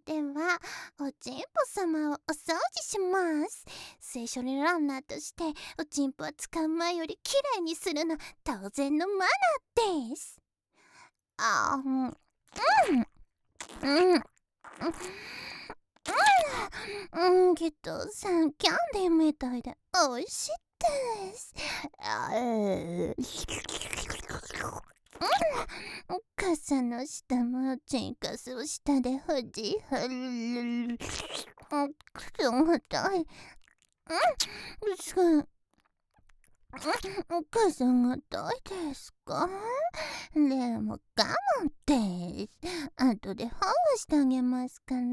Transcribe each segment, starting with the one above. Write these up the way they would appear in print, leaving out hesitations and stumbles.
ではおちんぽ様をお掃除します。聖書リランナーとしておちんぽは使う前よりきれいにするの当然のマナーです。けどさんキャンディーみたいでおいしいです。傘の下もチンカスを下でほじはる。重たい。傘が痛いですか？でも我慢です。後で保護してあげますから。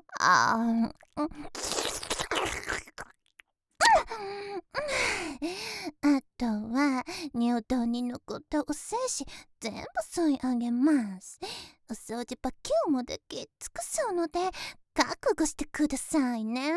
あとは尿道に残ったお精子全部吸い上げます。お掃除バキュームだけ尽くすので覚悟してくださいね。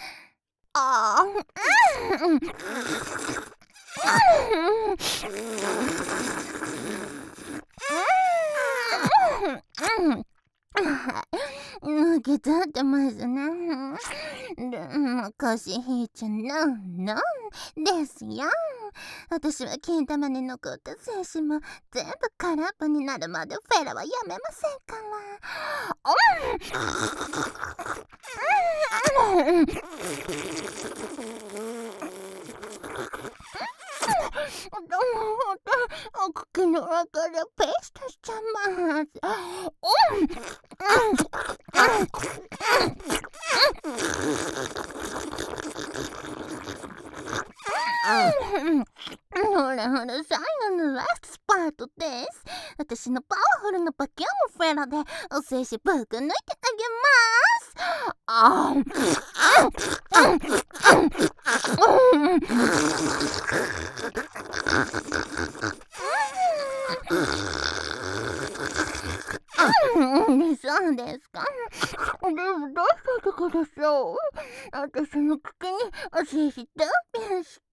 抜けちゃってますね。でも腰引いちゃなんですよ。私は金玉に残った精子も全部空っぽになるまでフェラはやめませんから。口の中でペーストしちゃいます。ほらほら、最後のラストスパートです。私のパワフルなバキュームフェラでお精子ぶっ抜いてあげます。そうですか。でもどうしたとこでしょう。私の口にお精子ダンピンして。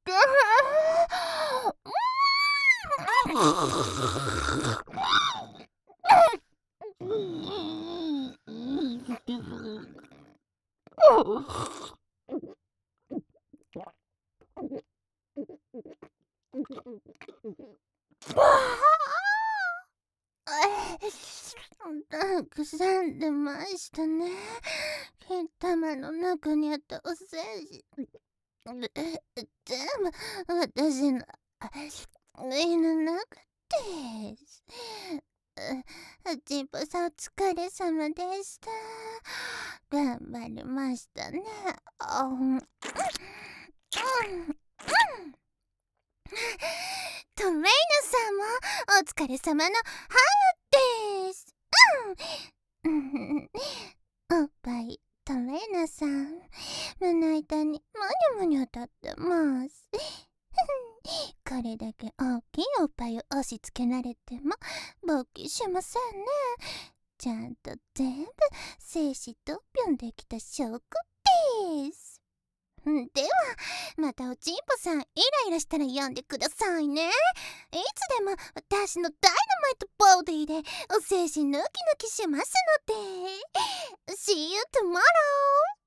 たくさん出ましたね。金玉の中にあったお精子全部私の胃の中です。ちんぽさんお疲れ様でした。頑張りましたね。トレイナさんもお疲れ様のハグです。おっぱいトレイナさん胸板にむにゅむにゅ立ってます。これだけ大きいおっぱいを押し付けられても勃起しませんね。ちゃんと全部精子とぴょんできた証拠です。ではまたおちんぽさんイライラしたら呼んでくださいね。いつでも私のダイナマイトボディでお精子抜き抜きしますので。See you tomorrow!